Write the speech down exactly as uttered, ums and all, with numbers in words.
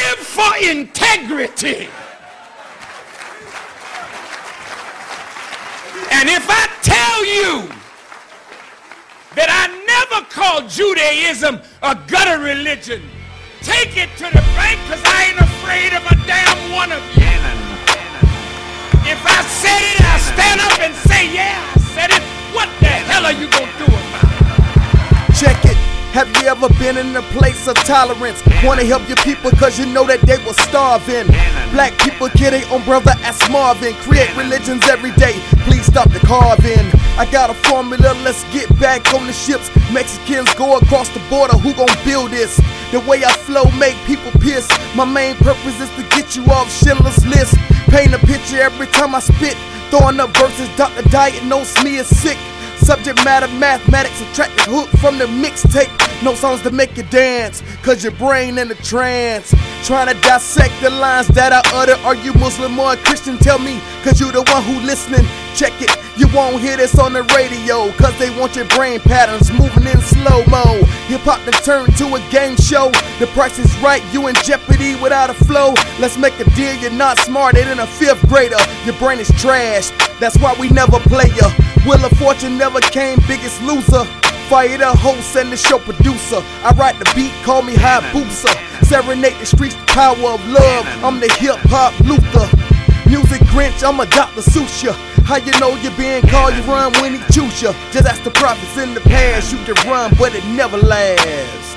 live for integrity. And if I tell you that I never called Judaism a gutter religion, take it to the bank, because I ain't afraid of a damn one of you. If I said it, I stand up and say, yeah, I said it. What the hell are you gonna do about it? Check it. Have you ever been in a place of tolerance? Wanna help your people cause you know that they were starving. Black people kill their own brother as Marvin. Create religions every day, please stop the carving. I got a formula, let's get back on the ships. Mexicans go across the border, who gon' build this? The way I flow make people piss. My main purpose is to get you off Schindler's List. Paint a picture every time I spit. Throwing up verses, Doctor diagnosed me as sick. Subject matter, mathematics, subtracted hook from the mixtape. No songs to make you dance, cause your brain in a trance. Trying to dissect the lines that I utter. Are you Muslim or a Christian? Tell me, cause you the one who listening. Check it, you won't hear this on the radio, cause they want your brain patterns moving in slow-mo. Hip-hop done turned to a game show. The price is right, you in jeopardy without a flow. Let's make a deal, you're not smarter than a fifth grader. Your brain is trash, that's why we never play ya. Wheel of Fortune never came biggest loser. Fire the host and the show producer. I write the beat, call me Hayabusa. Serenade the streets, the power of love. I'm the hip-hop Luther. Music Grinch, I'm a Doctor Seuss ya. How you know you're being called, you run when he choose ya. Just ask the prophets in the past, you can run but it never lasts.